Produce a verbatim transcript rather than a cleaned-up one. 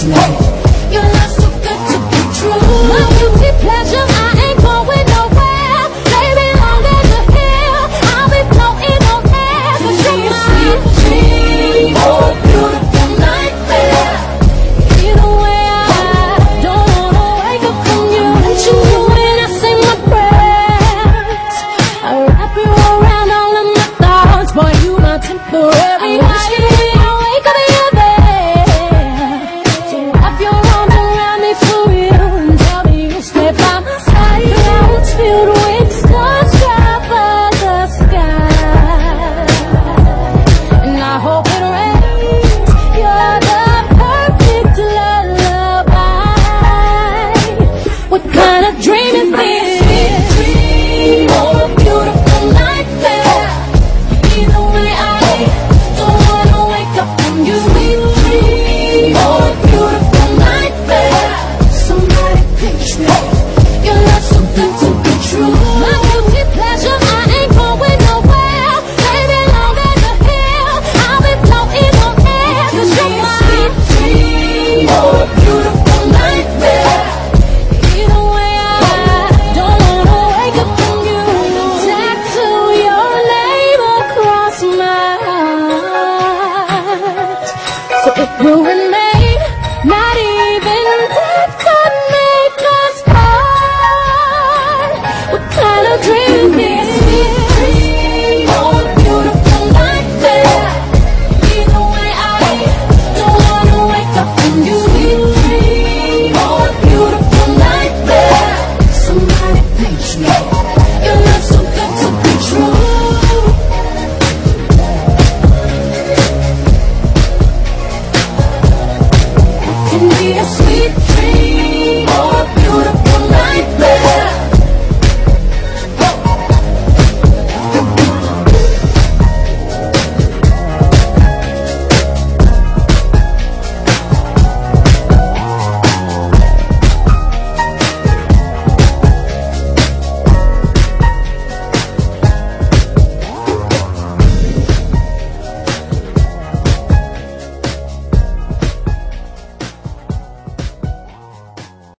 me. Your love's too good to be true. My guilty pleasure, I ain't going nowhere. Baby, long as you're here, I'll be floating on air. 'Cause you're my sweet dream, oh beautiful nightmare. Either way, I don't wanna wake up from you. Mention you when I say my prayers. I wrap you around all of my thoughts, boy, you my temporary. I wish you when I wake up you're there. So wrap your arms around me for real and tell me you'll stay by my side. Clouds filled with stars cover the sky, and I hope it rains. You're the perfect lullaby. What kind of dream is this? Dream or a beautiful nightmare. Either way, I don't wanna wake up from you. Sweet dream or a beautiful nightmare. Somebody pinch me. Your love's so good to be true. My guilty pleasure, I ain't going nowhere. Baby, long as you're here, I'll be floating on air. 'Cause you're my sweet dream or a beautiful nightmare. Either way, I don't wanna wake up from you. Tattoo your name across my heart, so it will remain.